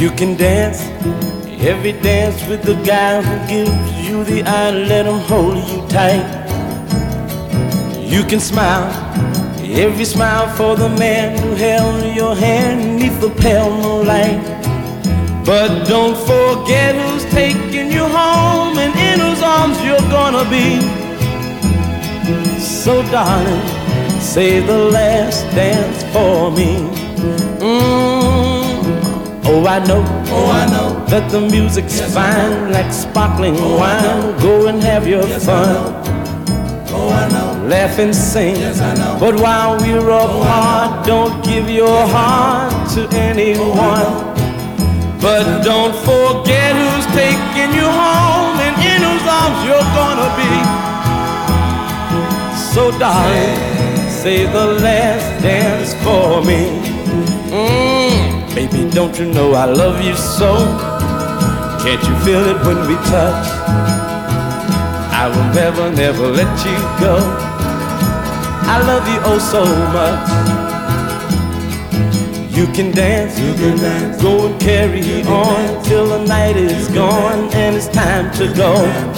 You can dance every dance with the guy who gives you the eye. Let him hold you tight. You can smile every smile for the man who held your hand neath the pale moonlight. But don't forget who's taking you home and in whose arms you're gonna be. So darling, say the last dance for me. Oh, I know that the music's fine, like sparkling wine. Go and have your fun. Laugh and sing, but while we're apart, don't give your heart to anyone. But don't forget who's taking you home and in whose arms you're gonna be. So darling, say the last dance for me. Baby, don't you know I love you so? Can't you feel it when we touch? I will never, never let you go. I love you oh so much. You can dance, go and carry on till the night is gone and it's time to go.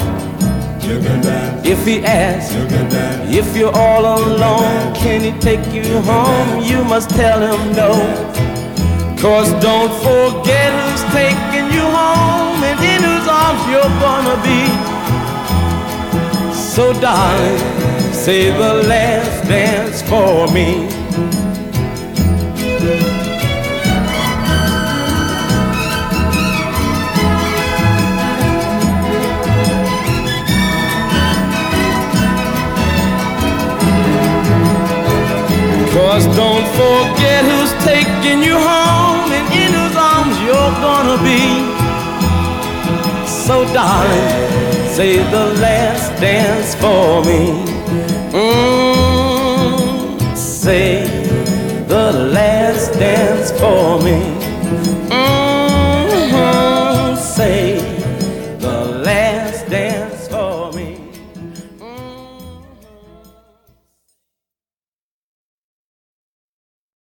If he asks, if you're all alone, can he take you home? You must tell him no. 'Cause don't forget who's taking you home and in whose arms you're gonna be. So darling, say the last dance for me. Cause don't forget who's taking you home and in whose arms you're gonna be. So darling, say the last dance for me. Say the last dance for me.